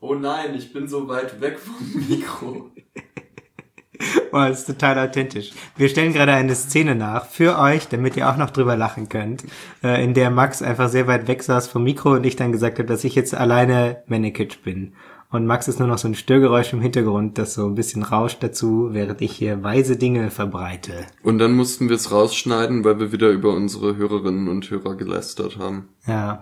Oh nein, ich bin so weit weg vom Mikro. Boah, das ist total authentisch. Wir stellen gerade eine Szene nach für euch, damit ihr auch noch drüber lachen könnt, in der Max einfach sehr weit weg saß vom Mikro und ich dann gesagt habe, dass ich jetzt alleine Mannequin bin. Und Max ist nur noch so ein Störgeräusch im Hintergrund, das so ein bisschen rauscht dazu, während ich hier weise Dinge verbreite. Und dann mussten wir es rausschneiden, weil wir wieder über unsere Hörerinnen und Hörer gelästert haben. Ja.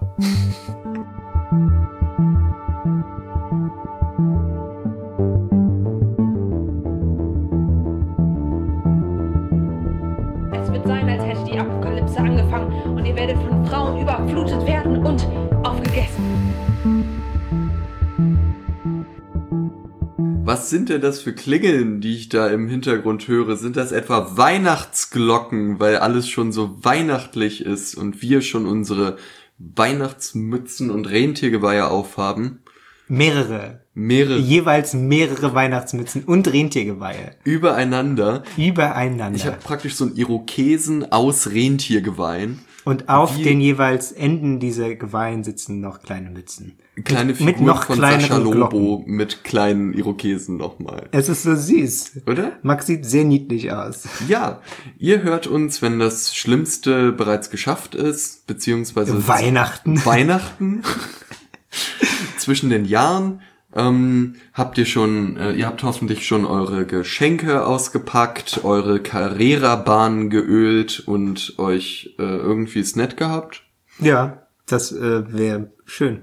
Es wird sein, als hätte die Apokalypse angefangen und ihr werdet von Frauen überflutet werden und aufgegessen. Was sind denn das für Klingeln, die ich da im Hintergrund höre? Sind das etwa Weihnachtsglocken, weil alles schon so weihnachtlich ist und wir schon unsere Weihnachtsmützen und Rentiergeweihe aufhaben? Mehrere. Jeweils mehrere Weihnachtsmützen und Rentiergeweihe. Übereinander. Ich habe praktisch so einen Irokesen aus Rentiergeweihen. Und auf den jeweils Enden dieser Geweihen sitzen noch kleine Mützen. Kleine Figuren mit noch von Sascha Lobo Glocken. mit kleinen Irokesen nochmal. Es ist so süß. Oder? Max sieht sehr niedlich aus. Ja, ihr hört uns, wenn das Schlimmste bereits geschafft ist, beziehungsweise Weihnachten. Zwischen den Jahren. Habt ihr habt hoffentlich schon eure Geschenke ausgepackt, eure Carrera-Bahn geölt und euch irgendwie es nett gehabt? Ja, das wäre schön.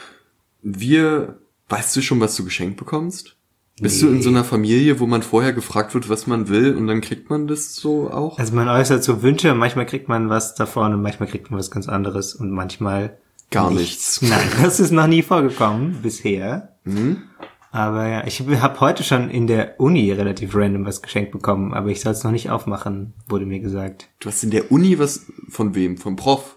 Weißt du schon, was du geschenkt bekommst? Bist du in so einer Familie, wo man vorher gefragt wird, was man will und dann kriegt man das so auch? Also man äußert so Wünsche, manchmal kriegt man was davon und manchmal kriegt man was ganz anderes und manchmal gar nichts. Nein, das ist noch nie vorgekommen bisher. Mhm. Aber ja, ich habe heute schon in der Uni relativ random was geschenkt bekommen, aber ich soll es noch nicht aufmachen, wurde mir gesagt. Du hast in der Uni was von wem? Vom Prof?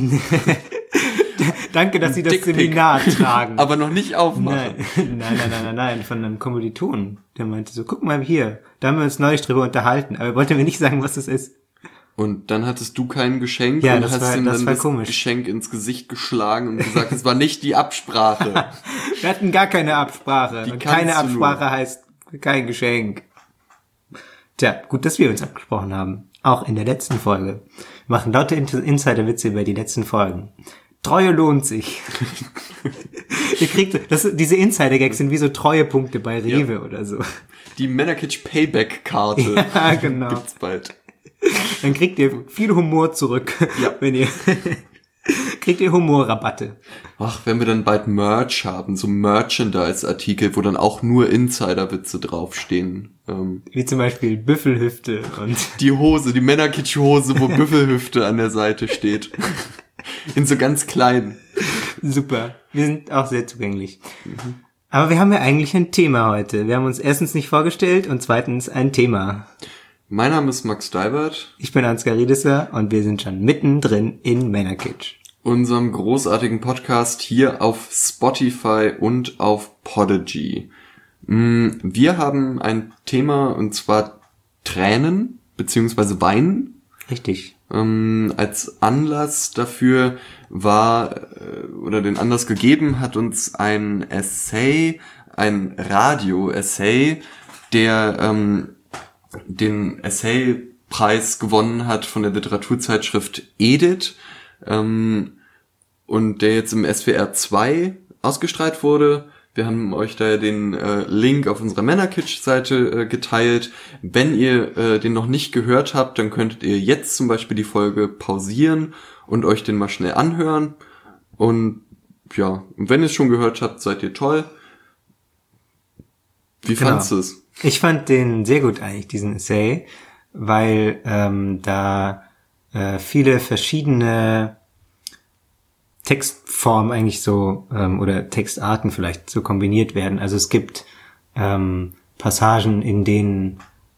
Danke, dass Sie das Seminar tragen. Aber noch nicht aufmachen. Nein, von einem Kommilitonen. Der meinte so, guck mal hier, da haben wir uns neulich drüber unterhalten, aber er wollte mir nicht sagen, was das ist. Und dann hattest du kein Geschenk und hast ihm dann das komisch. Geschenk ins Gesicht geschlagen und gesagt, es war nicht die Absprache. Wir hatten gar keine Absprache. Und keine Absprache heißt kein Geschenk. Tja, gut, dass wir uns abgesprochen haben. Auch in der letzten Folge. Wir machen lauter Insider-Witze über die letzten Folgen. Treue lohnt sich. Ihr kriegt, diese Insider-Gags sind wie so Treuepunkte bei Rewe oder so. Die Männerkitsch Payback-Karte. Ja, genau. Gibt's bald. Dann kriegt ihr viel Humor zurück, wenn ihr kriegt ihr Humorrabatte. Ach, wenn wir dann bald Merch haben, so Merchandise-Artikel, wo dann auch nur Insider-Witze draufstehen. Wie zum Beispiel Büffelhüfte und die Hose, die Männerkitsch-Hose, wo Büffelhüfte an der Seite steht. In so ganz klein. Super. Wir sind auch sehr zugänglich. Mhm. Aber wir haben ja eigentlich ein Thema heute. Wir haben uns erstens nicht vorgestellt und zweitens ein Thema. Mein Name ist Max Deibert. Ich bin Ansgar Riedesser und wir sind schon mittendrin in Männerkitsch. Unserem großartigen Podcast hier auf Spotify und auf Podigy. Wir haben ein Thema und zwar Tränen beziehungsweise Weinen. Richtig. Als Anlass dafür den Anlass gegeben hat uns ein Essay, ein Radio-Essay, der den Essay-Preis gewonnen hat von der Literaturzeitschrift Edith und der jetzt im SWR 2 ausgestrahlt wurde. Wir haben euch da den Link auf unserer Männerkitsch-Seite geteilt. Wenn ihr den noch nicht gehört habt, dann könntet ihr jetzt zum Beispiel die Folge pausieren und euch den mal schnell anhören. Und ja, und wenn ihr es schon gehört habt, seid ihr toll. Wie fandst du es? Ich fand den sehr gut eigentlich, diesen Essay, weil da viele verschiedene Textformen eigentlich so oder Textarten vielleicht so kombiniert werden. Also es gibt Passagen, in denen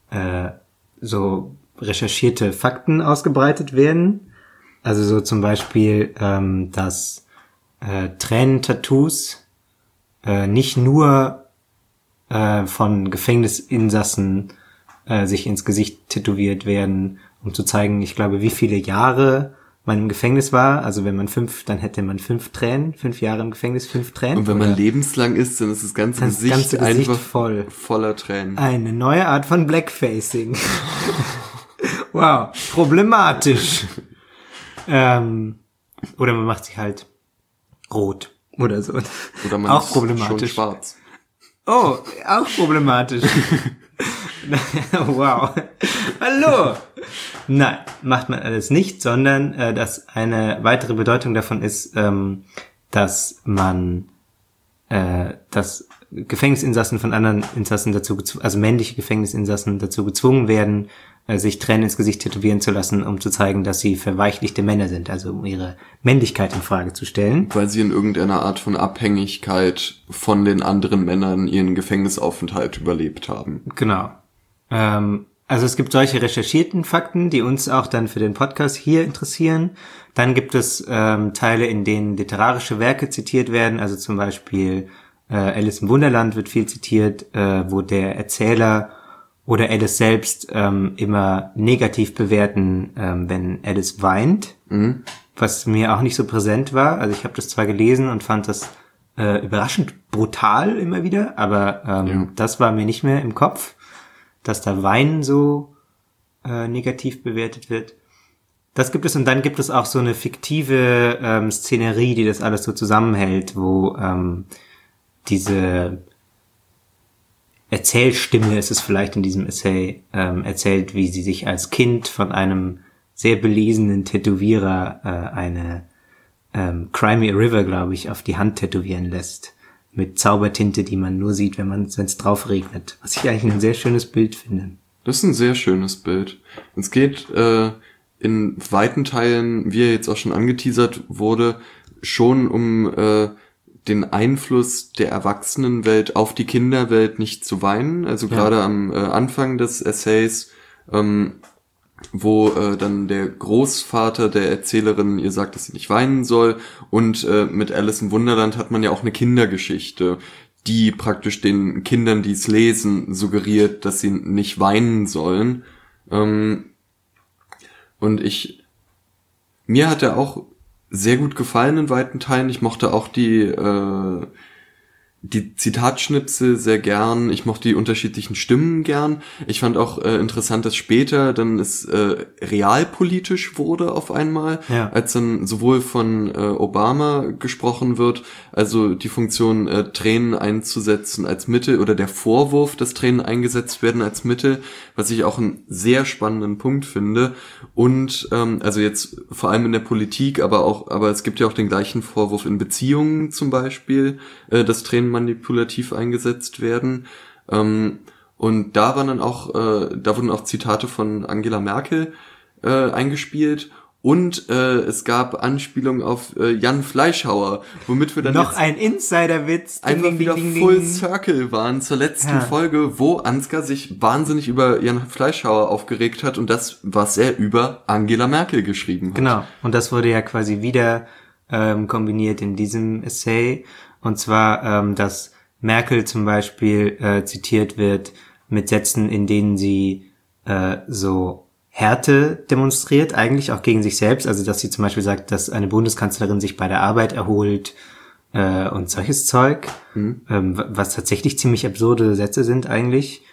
so recherchierte Fakten ausgebreitet werden. Also so zum Beispiel, dass Tränentattoos nicht nur von Gefängnisinsassen sich ins Gesicht tätowiert werden, um zu zeigen, ich glaube, wie viele Jahre man im Gefängnis war. Also wenn man dann hätte man 5 Tränen, 5 Jahre im Gefängnis, 5 Tränen. Und wenn man lebenslang ist, dann ist das ganze Gesicht einfach voller Tränen. Eine neue Art von Blackfacing. Wow, problematisch. Oder man macht sich halt rot oder so. Oder man auch ist problematisch. schon schwarz. Oh, auch problematisch. Wow. Hallo. Nein, macht man alles nicht, sondern dass eine weitere Bedeutung davon ist, dass man dass Gefängnisinsassen von anderen Insassen also männliche Gefängnisinsassen dazu gezwungen werden, sich Tränen ins Gesicht tätowieren zu lassen, um zu zeigen, dass sie verweichlichte Männer sind, also um ihre Männlichkeit in Frage zu stellen. Weil sie in irgendeiner Art von Abhängigkeit von den anderen Männern ihren Gefängnisaufenthalt überlebt haben. Genau. Also es gibt solche recherchierten Fakten, die uns auch dann für den Podcast hier interessieren. Dann gibt es Teile, in denen literarische Werke zitiert werden, also zum Beispiel Alice im Wunderland wird viel zitiert, wo der Erzähler oder Alice selbst immer negativ bewerten, wenn Alice weint, was mir auch nicht so präsent war. Also ich habe das zwar gelesen und fand das überraschend brutal immer wieder, aber das war mir nicht mehr im Kopf, dass da Weinen so negativ bewertet wird. Das gibt es, und dann gibt es auch so eine fiktive Szenerie, die das alles so zusammenhält, wo diese Erzählstimme ist es vielleicht in diesem Essay, erzählt, wie sie sich als Kind von einem sehr belesenen Tätowierer eine Cry Me a River, glaube ich, auf die Hand tätowieren lässt. Mit Zaubertinte, die man nur sieht, wenn es drauf regnet. Was ich eigentlich ein sehr schönes Bild finde. Das ist ein sehr schönes Bild. Es geht in weiten Teilen, wie er jetzt auch schon angeteasert wurde, schon um den Einfluss der Erwachsenenwelt auf die Kinderwelt nicht zu weinen. Also gerade am Anfang des Essays, wo dann der Großvater der Erzählerin ihr sagt, dass sie nicht weinen soll. Und mit Alice im Wunderland hat man ja auch eine Kindergeschichte, die praktisch den Kindern, die es lesen, suggeriert, dass sie nicht weinen sollen. Und mir hat er auch sehr gut gefallen in weiten Teilen. Ich mochte auch die Zitatschnipsel sehr gern. Ich mochte die unterschiedlichen Stimmen gern. Ich fand auch interessant, dass später dann es realpolitisch wurde auf einmal, als dann sowohl von Obama gesprochen wird, also die Funktion Tränen einzusetzen als Mittel oder der Vorwurf, dass Tränen eingesetzt werden als Mittel, was ich auch einen sehr spannenden Punkt finde. Und also jetzt vor allem in der Politik, aber es gibt ja auch den gleichen Vorwurf in Beziehungen zum Beispiel, dass Tränen manipulativ eingesetzt werden. Und da wurden auch Zitate von Angela Merkel eingespielt. Und es gab Anspielungen auf Jan Fleischhauer, womit wir dann noch ein Insiderwitz einfach wieder Full Circle waren zur letzten Folge, wo Ansgar sich wahnsinnig über Jan Fleischhauer aufgeregt hat und das, was er über Angela Merkel geschrieben hat. Genau, und das wurde ja quasi wieder kombiniert in diesem Essay. Und zwar, dass Merkel zum Beispiel zitiert wird mit Sätzen, in denen sie so Härte demonstriert, eigentlich auch gegen sich selbst. Also dass sie zum Beispiel sagt, dass eine Bundeskanzlerin sich bei der Arbeit erholt und solches Zeug, was tatsächlich ziemlich absurde Sätze sind eigentlich.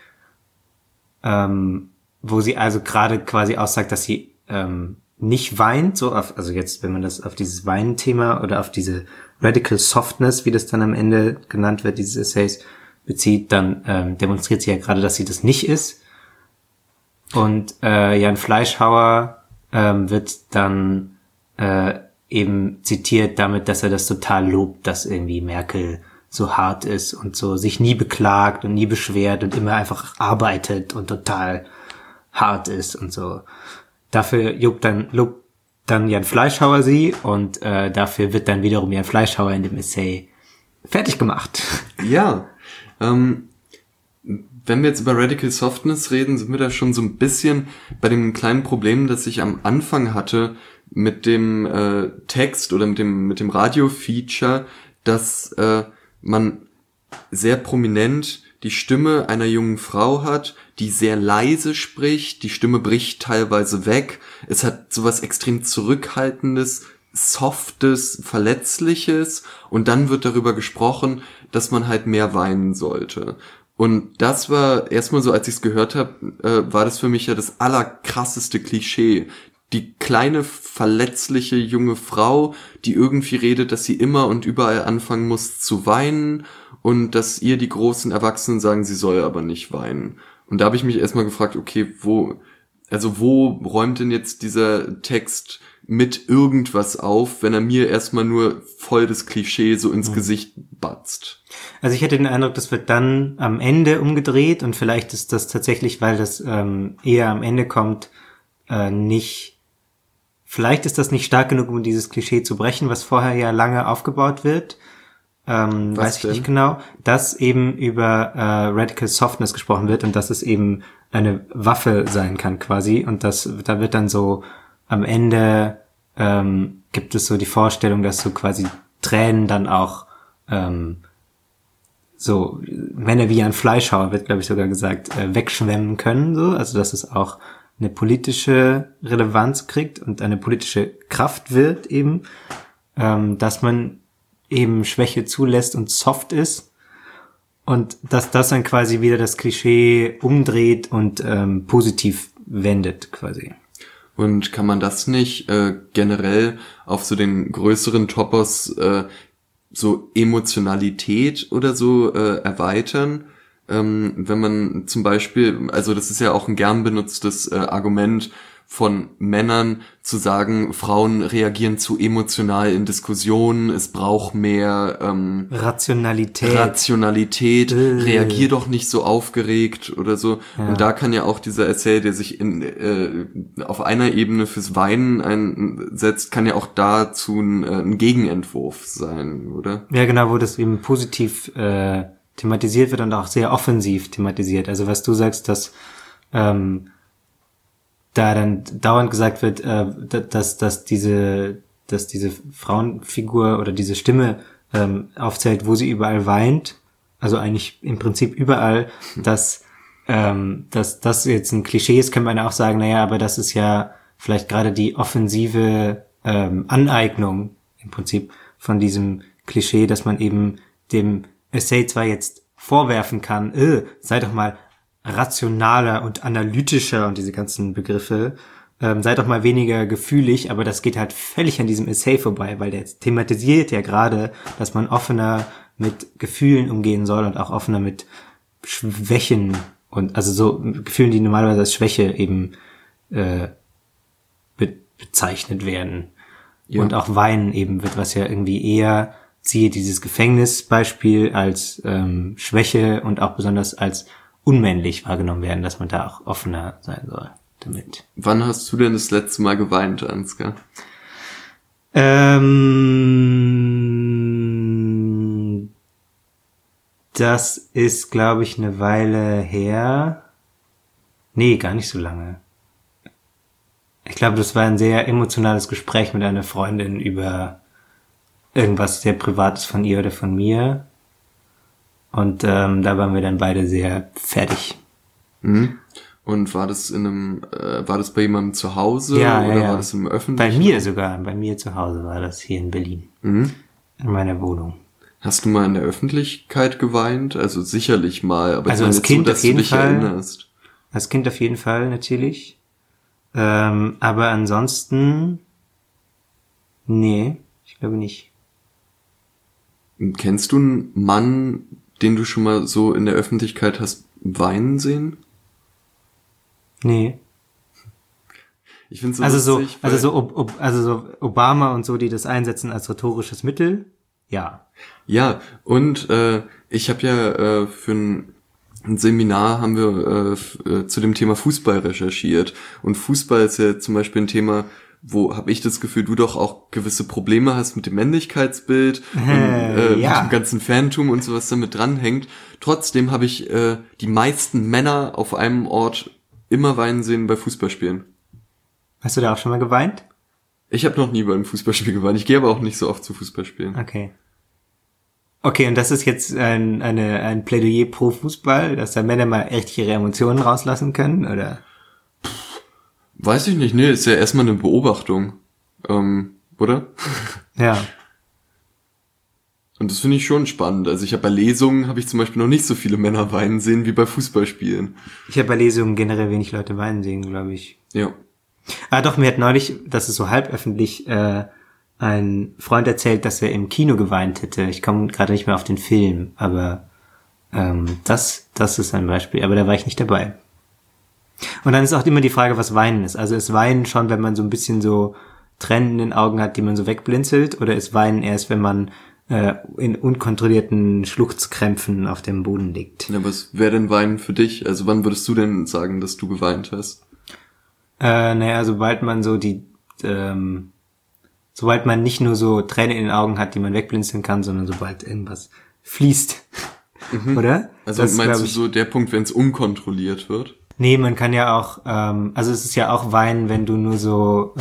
Wo sie also gerade quasi aussagt, dass sie nicht weint, also jetzt, wenn man das auf dieses Weinen-Thema oder auf diese Radical Softness, wie das dann am Ende genannt wird, dieses Essays bezieht, dann demonstriert sie ja gerade, dass sie das nicht ist. Und Jan Fleischhauer wird dann eben zitiert damit, dass er das total lobt, dass irgendwie Merkel so hart ist und so sich nie beklagt und nie beschwert und immer einfach arbeitet und total hart ist und so. Dafür lobt dann Jan Fleischhauer sie und dafür wird dann wiederum Jan Fleischhauer in dem Essay fertig gemacht. Ja, wenn wir jetzt über Radical Softness reden, sind wir da schon so ein bisschen bei dem kleinen Problem, das ich am Anfang hatte mit dem Text oder mit dem Radio-Feature, dass man sehr prominent die Stimme einer jungen Frau hat, die sehr leise spricht, die Stimme bricht teilweise weg, es hat sowas extrem Zurückhaltendes, Softes, Verletzliches und dann wird darüber gesprochen, dass man halt mehr weinen sollte. Und das war erstmal so, als ich es gehört habe, war das für mich ja das allerkrasseste Klischee. Die kleine, verletzliche junge Frau, die irgendwie redet, dass sie immer und überall anfangen muss zu weinen und dass ihr die großen Erwachsenen sagen, sie soll aber nicht weinen. Und da habe ich mich erstmal gefragt, okay, wo räumt denn jetzt dieser Text mit irgendwas auf, wenn er mir erstmal nur voll das Klischee so ins Gesicht batzt? Also ich hätte den Eindruck, das wird dann am Ende umgedreht und vielleicht ist das tatsächlich, weil das eher am Ende kommt, vielleicht ist das nicht stark genug, um dieses Klischee zu brechen, was vorher ja lange aufgebaut wird. Weiß ich nicht genau, dass eben über Radical Softness gesprochen wird und dass es eben eine Waffe sein kann quasi und da wird dann so am Ende gibt es so die Vorstellung, dass so quasi Tränen dann auch so Männer wie ein Fleischhauer, wird glaube ich sogar gesagt, wegschwemmen können, so, also dass es auch eine politische Relevanz kriegt und eine politische Kraft wird eben, dass man eben Schwäche zulässt und soft ist und dass das dann quasi wieder das Klischee umdreht und positiv wendet quasi. Und kann man das nicht generell auf so den größeren Topos so Emotionalität oder so erweitern? Wenn man zum Beispiel, also das ist ja auch ein gern benutztes Argument von Männern, zu sagen, Frauen reagieren zu emotional in Diskussionen, es braucht mehr Rationalität, reagier doch nicht so aufgeregt oder so. Ja. Und da kann ja auch dieser Essay, der sich auf einer Ebene fürs Weinen einsetzt, kann ja auch dazu ein Gegenentwurf sein, oder? Ja, genau, wo das eben positiv thematisiert wird und auch sehr offensiv thematisiert. Also was du sagst, dass da dann dauernd gesagt wird, dass diese Frauenfigur oder diese Stimme aufzählt, wo sie überall weint, also eigentlich im Prinzip überall, dass das jetzt ein Klischee ist, kann man auch sagen, naja, aber das ist ja vielleicht gerade die offensive Aneignung im Prinzip von diesem Klischee, dass man eben dem Essay zwar jetzt vorwerfen kann, sei doch mal rationaler und analytischer und diese ganzen Begriffe, sei doch mal weniger gefühlig, aber das geht halt völlig an diesem Essay vorbei, weil der thematisiert ja gerade, dass man offener mit Gefühlen umgehen soll und auch offener mit Schwächen und also so Gefühlen, die normalerweise als Schwäche eben bezeichnet werden. Ja. Und auch Weinen eben wird, was ja irgendwie eher, siehe dieses Gefängnisbeispiel, als Schwäche und auch besonders als unmännlich wahrgenommen werden, dass man da auch offener sein soll damit. Wann hast du denn das letzte Mal geweint, Ansgar? Das ist, glaube ich, eine Weile her. Nee, gar nicht so lange. Ich glaube, das war ein sehr emotionales Gespräch mit einer Freundin über irgendwas sehr Privates von ihr oder von mir. Und da waren wir dann beide sehr fertig. Mhm. Und war das war das bei jemandem zu Hause oder war das im öffentlichen? Bei mir sogar, bei mir zu Hause war das hier in Berlin. Mhm. In meiner Wohnung. Hast du mal in der Öffentlichkeit geweint? Also sicherlich mal, aber also als Kind so, dass auf jeden du dich Fall, erinnerst. Als Kind auf jeden Fall natürlich. Aber ansonsten nee, ich glaube nicht. Kennst du einen Mann, den du schon mal so in der Öffentlichkeit hast weinen sehen? Nee. Ich finde so so Obama und so, die das einsetzen als rhetorisches Mittel, ja. Ja, und ich habe ja für ein Seminar haben wir zu dem Thema Fußball recherchiert. Und Fußball ist ja zum Beispiel ein Thema, wo habe ich das Gefühl, du doch auch gewisse Probleme hast mit dem Männlichkeitsbild und mit dem ganzen Fantum und sowas damit dranhängt. Trotzdem habe ich die meisten Männer auf einem Ort immer weinen sehen bei Fußballspielen. Hast du da auch schon mal geweint? Ich habe noch nie bei einem Fußballspiel geweint. Ich gehe aber auch nicht so oft zu Fußballspielen. Okay. Okay, und das ist jetzt ein Plädoyer pro Fußball, dass da Männer mal echt ihre Emotionen rauslassen können, oder? Weiß ich nicht, ist ja erstmal eine Beobachtung, oder? Ja. Und das finde ich schon spannend. Also bei Lesungen habe ich zum Beispiel noch nicht so viele Männer weinen sehen wie bei Fußballspielen. Ich habe bei Lesungen generell wenig Leute weinen sehen, glaube ich. Ja. Ah doch, mir hat neulich, das ist so halb öffentlich, ein Freund erzählt, dass er im Kino geweint hätte. Ich komme gerade nicht mehr auf den Film, aber das ist ein Beispiel. Aber da war ich nicht dabei. Und dann ist auch immer die Frage, was Weinen ist. Also ist Weinen schon, wenn man so ein bisschen so Tränen in den Augen hat, die man so wegblinzelt, oder ist Weinen erst, wenn man in unkontrollierten Schluchzkrämpfen auf dem Boden liegt? Ja, was wäre denn Weinen für dich? Also wann würdest du denn sagen, dass du geweint hast? Sobald man so sobald man nicht nur so Tränen in den Augen hat, die man wegblinzeln kann, sondern sobald irgendwas fließt. Oder? Also das meinst du so der Punkt, wenn es unkontrolliert wird? Nee, man kann ja auch, also es ist ja auch Weinen, wenn du nur so,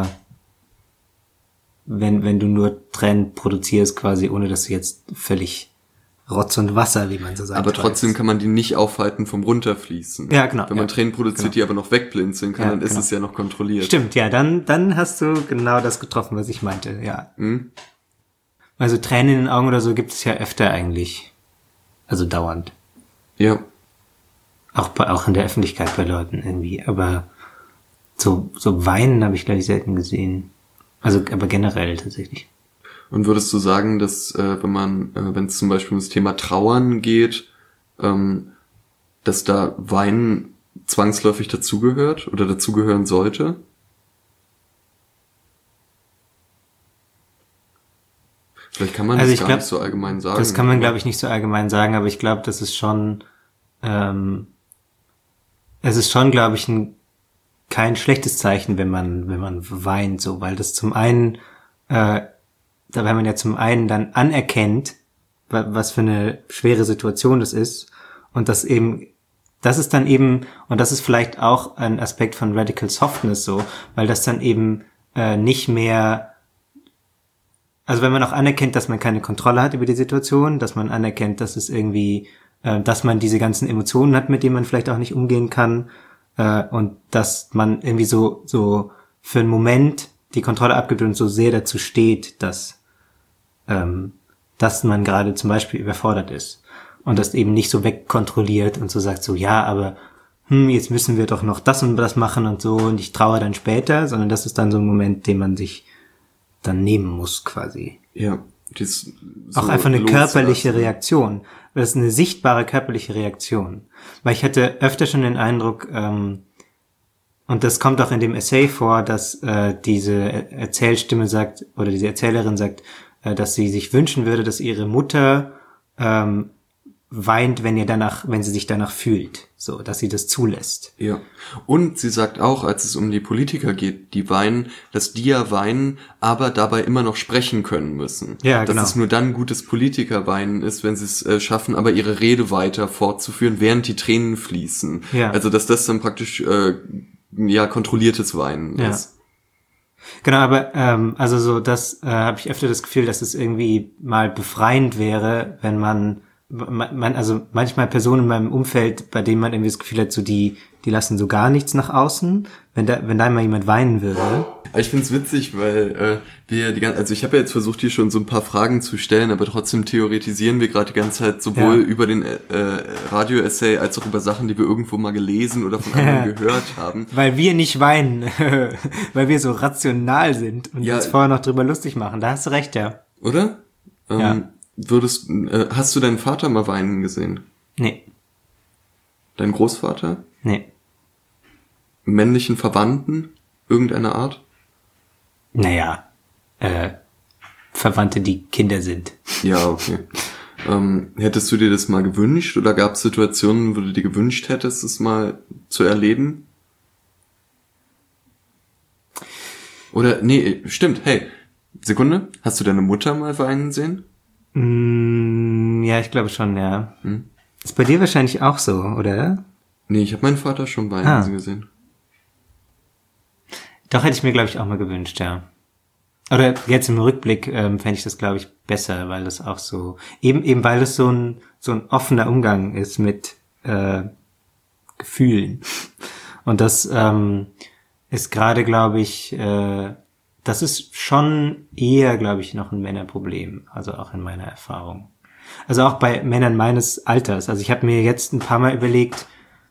wenn du nur Tränen produzierst quasi, ohne dass du jetzt völlig Rotz und Wasser, wie man so sagt. Aber trotzdem kann man die nicht aufhalten vom Runterfließen. Ja, genau. Wenn man Tränen produziert, die aber noch wegblinzeln kann, dann ist genau. es ja noch kontrolliert. Stimmt, ja, dann hast du genau das getroffen, was ich meinte, ja. Also Tränen in den Augen oder so gibt es ja öfter eigentlich. Also dauernd. Ja. Auch in der Öffentlichkeit bei Leuten irgendwie. Aber so Weinen habe ich, glaube ich, selten gesehen. Also, aber generell tatsächlich. Und würdest du sagen, dass wenn es zum Beispiel um das Thema Trauern geht, dass da Weinen zwangsläufig dazugehört oder dazugehören sollte? Vielleicht kann man das gar nicht so allgemein sagen. Das kann man, glaube ich, nicht so allgemein sagen, aber ich glaube, das ist schon, es ist schon, glaube ich, kein schlechtes Zeichen, wenn man weint, so, weil das zum einen, weil man ja zum einen dann anerkennt, was für eine schwere Situation das ist, und das ist dann eben, und das ist vielleicht auch ein Aspekt von Radical Softness so, weil das dann eben nicht mehr, also wenn man auch anerkennt, dass man keine Kontrolle hat über die Situation, dass man anerkennt, dass es irgendwie, dass man diese ganzen Emotionen hat, mit denen man vielleicht auch nicht umgehen kann, und dass man irgendwie so für einen Moment die Kontrolle abgibt und so sehr dazu steht, dass man gerade zum Beispiel überfordert ist und das eben nicht so wegkontrolliert und so sagt so, ja, aber jetzt müssen wir doch noch das und das machen und so und ich trauere dann später, sondern das ist dann so ein Moment, den man sich dann nehmen muss quasi. Ja. So auch einfach eine körperliche Reaktion. Das ist eine sichtbare körperliche Reaktion. Weil ich hatte öfter schon den Eindruck, und das kommt auch in dem Essay vor, dass diese Erzählstimme sagt, oder diese Erzählerin sagt, dass sie sich wünschen würde, dass ihre Mutter weint, wenn sie sich danach fühlt. So, dass sie das zulässt. Ja. Und sie sagt auch, als es um die Politiker geht, die weinen, dass die ja weinen, aber dabei immer noch sprechen können müssen. Ja, genau. Dass es nur dann gutes Politikerweinen ist, wenn sie es schaffen, aber ihre Rede weiter fortzuführen, während die Tränen fließen. Ja. Also, dass das dann praktisch, kontrolliertes Weinen ist. Genau, aber also so das habe ich öfter das Gefühl, dass es irgendwie mal befreiend wäre, wenn man also manchmal Personen in meinem Umfeld, bei denen man irgendwie das Gefühl hat, so die lassen so gar nichts nach außen, wenn da mal jemand weinen würde. Ich find's witzig, weil also ich habe ja jetzt versucht, hier schon so ein paar Fragen zu stellen, aber trotzdem theoretisieren wir gerade die ganze Zeit sowohl über den Radio-Essay als auch über Sachen, die wir irgendwo mal gelesen oder von anderen gehört haben. Weil wir nicht weinen, weil wir so rational sind und uns vorher noch drüber lustig machen. Da hast du recht, ja. Oder? Hast du deinen Vater mal weinen gesehen? Nee. Deinen Großvater? Nee. Männlichen Verwandten irgendeiner Art? Naja, Verwandte, die Kinder sind. Ja, okay. Hättest du dir das mal gewünscht oder gab es Situationen, wo du dir gewünscht hättest, es mal zu erleben? Oder, nee, stimmt, hey, Sekunde, hast du deine Mutter mal weinen sehen? Ja, ich glaube schon, ja. Ist bei dir wahrscheinlich auch so, oder? Nee, ich habe meinen Vater schon weinen gesehen. Doch, hätte ich mir, glaube ich, auch mal gewünscht, ja. Oder jetzt im Rückblick fände ich das, glaube ich, besser, weil das auch so, eben weil es so ein offener Umgang ist mit Gefühlen. Und das ist gerade, glaube ich, das ist schon eher, glaube ich, noch ein Männerproblem, also auch in meiner Erfahrung. Also auch bei Männern meines Alters. Also ich habe mir jetzt ein paar Mal überlegt,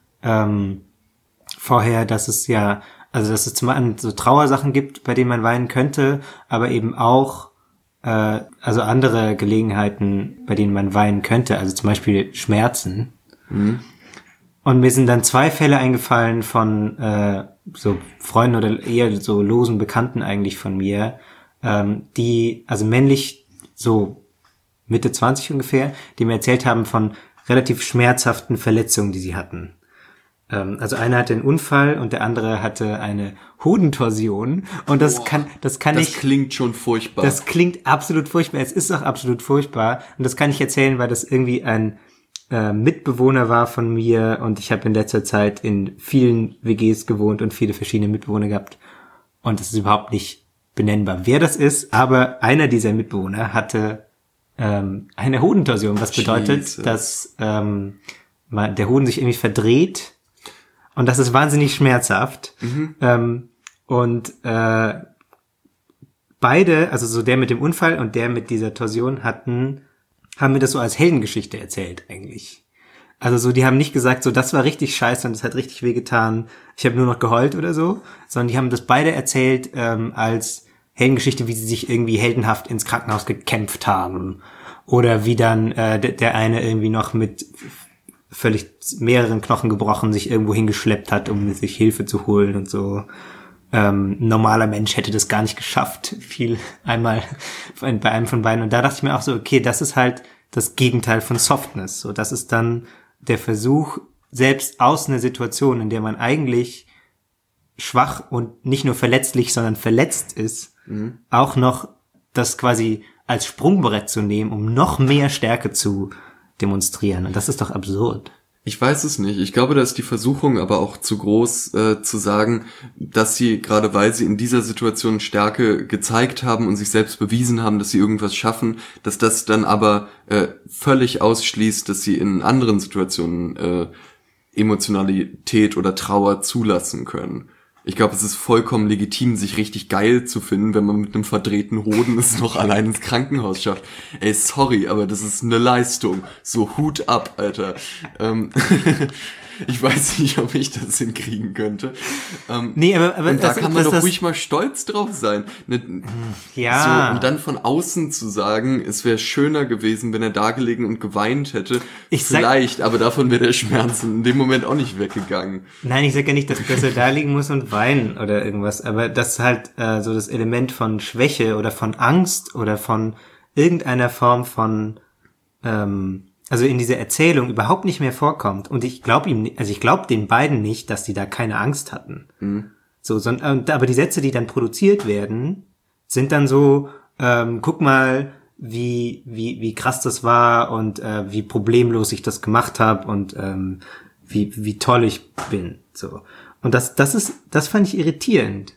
vorher, dass es zum einen so Trauersachen gibt, bei denen man weinen könnte, aber eben auch also andere Gelegenheiten, bei denen man weinen könnte, also zum Beispiel Schmerzen. Mhm. Und mir sind dann 2 Fälle eingefallen von so Freunden oder eher so losen Bekannten eigentlich von mir, die, also männlich so Mitte 20 ungefähr, die mir erzählt haben von relativ schmerzhaften Verletzungen, die sie hatten. Also einer hatte einen Unfall und der andere hatte eine Hodentorsion und das klingt schon furchtbar. Das klingt absolut furchtbar. Es ist auch absolut furchtbar und das kann ich erzählen, weil das irgendwie ein Mitbewohner war von mir und ich habe in letzter Zeit in vielen WGs gewohnt und viele verschiedene Mitbewohner gehabt und es ist überhaupt nicht benennbar, wer das ist, aber einer dieser Mitbewohner hatte eine Hodentorsion, was bedeutet, dass der Hoden sich irgendwie verdreht und das ist wahnsinnig schmerzhaft. Und beide, also so der mit dem Unfall und der mit dieser Torsion haben mir das so als Heldengeschichte erzählt eigentlich. Also so, die haben nicht gesagt, so das war richtig scheiße und das hat richtig wehgetan, ich habe nur noch geheult oder so, sondern die haben das beide erzählt als Heldengeschichte, wie sie sich irgendwie heldenhaft ins Krankenhaus gekämpft haben. Oder wie dann der eine irgendwie noch mit völlig mehreren Knochen gebrochen sich irgendwo hingeschleppt hat, um sich Hilfe zu holen und so. Ein normaler Mensch hätte das gar nicht geschafft, fiel einmal bei einem von beiden. Und da dachte ich mir auch so, okay, das ist halt das Gegenteil von Softness. So, das ist dann der Versuch, selbst aus einer Situation, in der man eigentlich schwach und nicht nur verletzlich, sondern verletzt ist, auch noch das quasi als Sprungbrett zu nehmen, um noch mehr Stärke zu demonstrieren. Und das ist doch absurd. Ich weiß es nicht. Ich glaube, da ist die Versuchung aber auch zu groß, zu sagen, dass sie, gerade weil sie in dieser Situation Stärke gezeigt haben und sich selbst bewiesen haben, dass sie irgendwas schaffen, dass das dann aber völlig ausschließt, dass sie in anderen Situationen Emotionalität oder Trauer zulassen können. Ich glaube, es ist vollkommen legitim, sich richtig geil zu finden, wenn man mit einem verdrehten Hoden es noch allein ins Krankenhaus schafft. Ey, sorry, aber das ist eine Leistung. So Hut ab, Alter. Ich weiß nicht, ob ich das hinkriegen könnte. Nee, aber und da kann man doch ruhig mal stolz drauf sein. Ja. So, und dann von außen zu sagen, es wäre schöner gewesen, wenn er da gelegen und geweint hätte. Vielleicht, aber davon wäre der Schmerz in dem Moment auch nicht weggegangen. Nein, ich sage ja nicht, dass er da liegen muss und weinen oder irgendwas, aber das ist halt so das Element von Schwäche oder von Angst oder von irgendeiner Form von also in dieser Erzählung überhaupt nicht mehr vorkommt. Und ich glaube den beiden nicht, dass die da keine Angst hatten. So, aber die Sätze, die dann produziert werden, sind dann so, guck mal, wie krass das war und wie problemlos ich das gemacht habe und wie toll ich bin. So. Und das fand ich irritierend.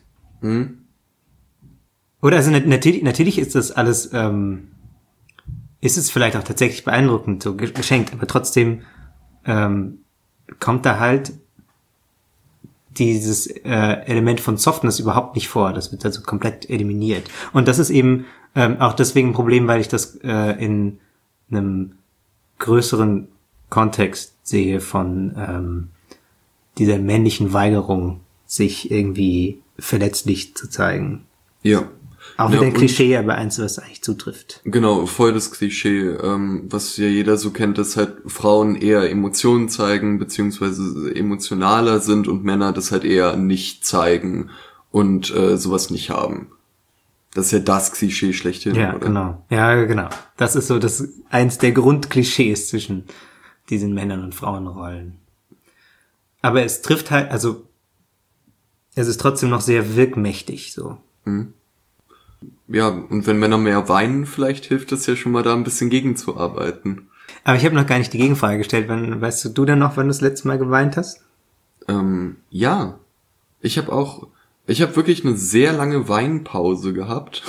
Oder also natürlich ist das alles ist es vielleicht auch tatsächlich beeindruckend, so geschenkt, aber trotzdem kommt da halt dieses Element von Softness überhaupt nicht vor. Das wird also komplett eliminiert. Und das ist eben auch deswegen ein Problem, weil ich das in einem größeren Kontext sehe von dieser männlichen Weigerung, sich irgendwie verletzlich zu zeigen. Ja. Auch wieder ein Klischee, aber eins, was eigentlich zutrifft. Genau, voll das Klischee, was ja jeder so kennt, dass halt Frauen eher Emotionen zeigen, beziehungsweise emotionaler sind und Männer das halt eher nicht zeigen und sowas nicht haben. Das ist ja das Klischee schlechthin, ja, oder? Genau. Ja, genau. Das ist so eins der Grundklischees zwischen diesen Männern- und Frauenrollen. Aber es trifft halt, also es ist trotzdem noch sehr wirkmächtig, so. Ja, und wenn Männer mehr weinen, vielleicht hilft das ja schon mal da ein bisschen gegenzuarbeiten. Aber ich habe noch gar nicht die Gegenfrage gestellt. Weißt du denn noch, wann du das letzte Mal geweint hast? Ja. Ich habe auch Ich habe wirklich eine sehr lange Weinpause gehabt.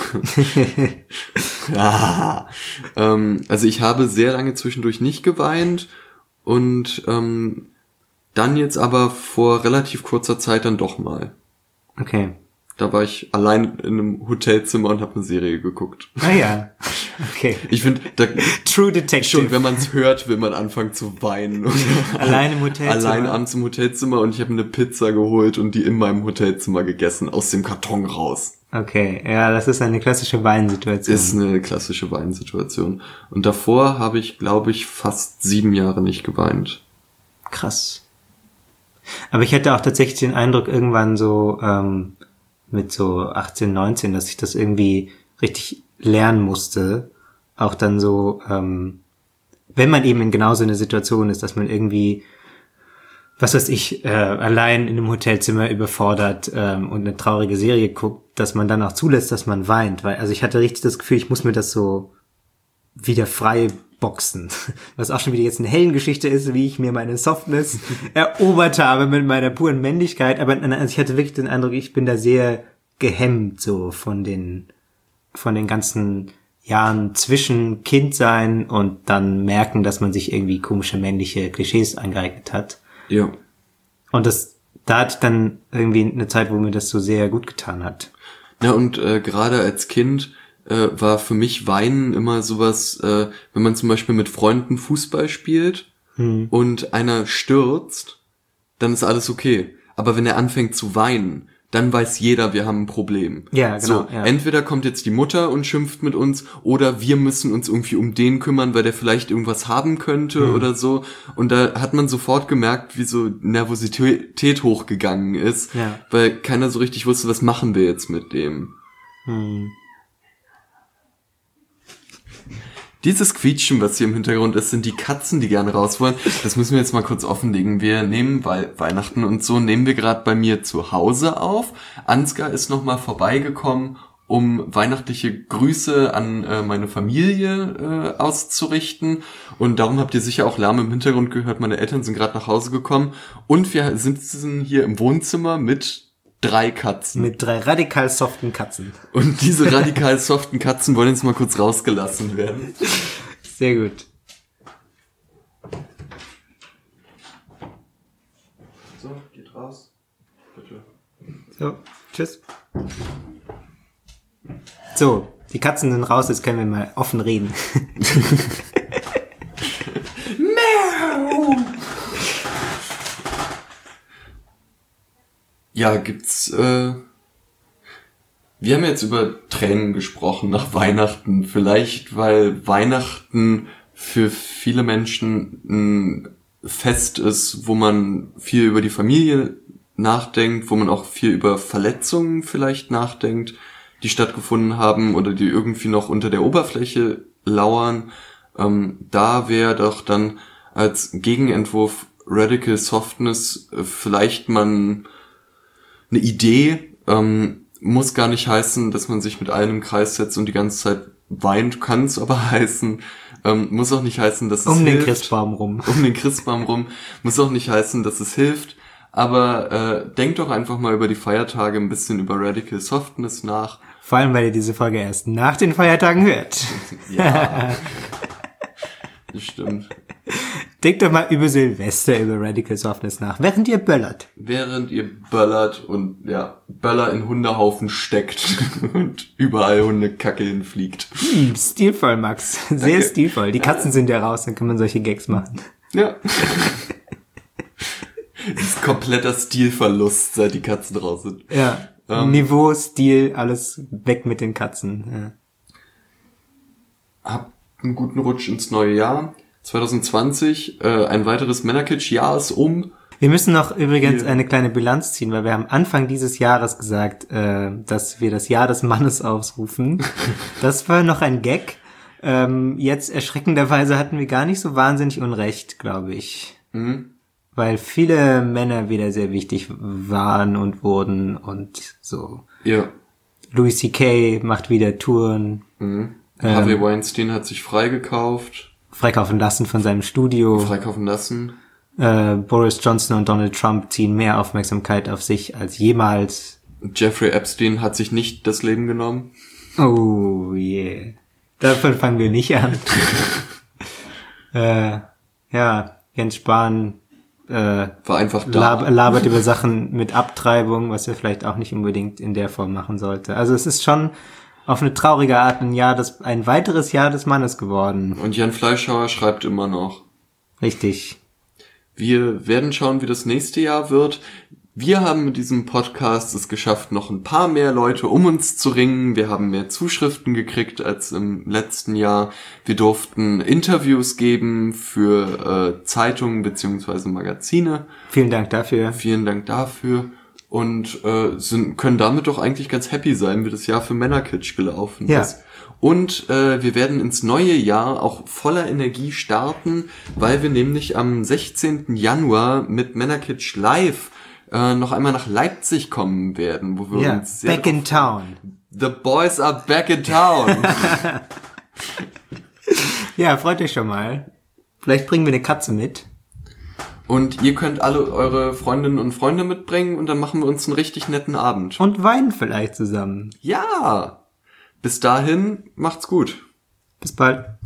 Ja. Also ich habe sehr lange zwischendurch nicht geweint und dann jetzt aber vor relativ kurzer Zeit dann doch mal. Okay. Da war ich allein in einem Hotelzimmer und habe eine Serie geguckt. Ah ja, okay. Ich finde, True Detective. Schon wenn man es hört, will man anfangen zu weinen. Allein im Hotelzimmer? Allein abends im Hotelzimmer und ich habe eine Pizza geholt und die in meinem Hotelzimmer gegessen, aus dem Karton raus. Okay, ja, das ist eine klassische Weinsituation. Ist eine klassische Weinsituation. Und davor habe ich, glaube ich, fast 7 Jahre nicht geweint. Krass. Aber ich hatte auch tatsächlich den Eindruck, irgendwann so mit so 18, 19, dass ich das irgendwie richtig lernen musste. Auch dann so, wenn man eben in genau so einer Situation ist, dass man irgendwie, was weiß ich, allein in einem Hotelzimmer überfordert und eine traurige Serie guckt, dass man dann auch zulässt, dass man weint. Weil, also ich hatte richtig das Gefühl, ich muss mir das so wieder frei boxen. Was auch schon wieder jetzt eine Heldengeschichte ist, wie ich mir meine Softness erobert habe mit meiner puren Männlichkeit. Aber also ich hatte wirklich den Eindruck, ich bin da sehr gehemmt so von den ganzen Jahren zwischen Kindsein und dann merken, dass man sich irgendwie komische männliche Klischees angeeignet hat. Ja. Und da hatte ich dann irgendwie eine Zeit, wo mir das so sehr gut getan hat. Ja, und gerade als Kind war für mich Weinen immer sowas, wenn man zum Beispiel mit Freunden Fußball spielt und einer stürzt, dann ist alles okay. Aber wenn er anfängt zu weinen, dann weiß jeder, wir haben ein Problem. Ja, genau. So, ja. Entweder kommt jetzt die Mutter und schimpft mit uns, oder wir müssen uns irgendwie um den kümmern, weil der vielleicht irgendwas haben könnte oder so. Und da hat man sofort gemerkt, wie so Nervosität hochgegangen ist, weil keiner so richtig wusste, was machen wir jetzt mit dem. Dieses Quietschen, was hier im Hintergrund ist, sind die Katzen, die gerne raus wollen. Das müssen wir jetzt mal kurz offenlegen. Wir nehmen, weil Weihnachten und so, nehmen wir gerade bei mir zu Hause auf. Ansgar ist nochmal vorbeigekommen, um weihnachtliche Grüße an meine Familie auszurichten. Und darum habt ihr sicher auch Lärm im Hintergrund gehört. Meine Eltern sind gerade nach Hause gekommen. Und wir sitzen hier im Wohnzimmer mit 3 Katzen. Mit 3 radikal soften Katzen. Und diese radikal soften Katzen wollen jetzt mal kurz rausgelassen werden. Sehr gut. So, geht raus. Bitte. So, tschüss. So, die Katzen sind raus, jetzt können wir mal offen reden. Ja, gibt's, wir haben jetzt über Tränen gesprochen nach Weihnachten. Vielleicht, weil Weihnachten für viele Menschen ein Fest ist, wo man viel über die Familie nachdenkt, wo man auch viel über Verletzungen vielleicht nachdenkt, die stattgefunden haben oder die irgendwie noch unter der Oberfläche lauern. Da wäre doch dann als Gegenentwurf Radical Softness vielleicht man eine Idee, muss gar nicht heißen, dass man sich mit allen im Kreis setzt und die ganze Zeit weint, kann es aber heißen, muss auch nicht heißen, dass es hilft. Um den Christbaum rum. Um den Christbaum rum, muss auch nicht heißen, dass es hilft, aber denkt doch einfach mal über die Feiertage ein bisschen über Radical Softness nach. Vor allem, weil ihr diese Folge erst nach den Feiertagen hört. Ja, das stimmt. Denkt doch mal über Silvester, über Radical Softness nach, während ihr böllert. Während ihr böllert und Böller in Hundehaufen steckt und überall Hundekacke hinfliegt. Stilvoll, Max. Sehr Danke. Stilvoll. Die Katzen sind ja raus, dann kann man solche Gags machen. Ja. Das ist kompletter Stilverlust, seit die Katzen raus sind. Ja. Niveau, Stil, alles weg mit den Katzen. Ja. Habt einen guten Rutsch ins neue Jahr. 2020, ein weiteres Männerkitsch-Jahr ist um. Wir müssen noch übrigens eine kleine Bilanz ziehen, weil wir haben Anfang dieses Jahres gesagt, dass wir das Jahr des Mannes ausrufen. Das war noch ein Gag. Jetzt erschreckenderweise hatten wir gar nicht so wahnsinnig Unrecht, glaube ich. Mhm. Weil viele Männer wieder sehr wichtig waren und wurden und so. Ja. Louis C.K. macht wieder Touren. Mhm. Harvey Weinstein hat sich freigekauft. Freikaufen lassen von seinem Studio. Freikaufen lassen. Boris Johnson und Donald Trump ziehen mehr Aufmerksamkeit auf sich als jemals Jeffrey Epstein hat sich nicht das Leben genommen. Oh yeah. Davon fangen wir nicht an. Ja, Jens Spahn war einfach da. Labert über Sachen mit Abtreibung, was er vielleicht auch nicht unbedingt in der Form machen sollte. Also es ist schon auf eine traurige Art ein weiteres Jahr des Mannes geworden. Und Jan Fleischhauer schreibt immer noch. Richtig. Wir werden schauen, wie das nächste Jahr wird. Wir haben mit diesem Podcast es geschafft, noch ein paar mehr Leute um uns zu ringen. Wir haben mehr Zuschriften gekriegt als im letzten Jahr. Wir durften Interviews geben für Zeitungen bzw. Magazine. Vielen Dank dafür. Und können damit doch eigentlich ganz happy sein, wie das Jahr für Männerkitsch gelaufen ist. Und wir werden ins neue Jahr auch voller Energie starten, weil wir nämlich am 16. Januar mit Männerkitsch live noch einmal nach Leipzig kommen werden, wo wir uns back in town. The boys are back in town. Ja, freut euch schon mal. Vielleicht bringen wir eine Katze mit. Und ihr könnt alle eure Freundinnen und Freunde mitbringen und dann machen wir uns einen richtig netten Abend. Und weinen vielleicht zusammen. Ja. Bis dahin, macht's gut. Bis bald.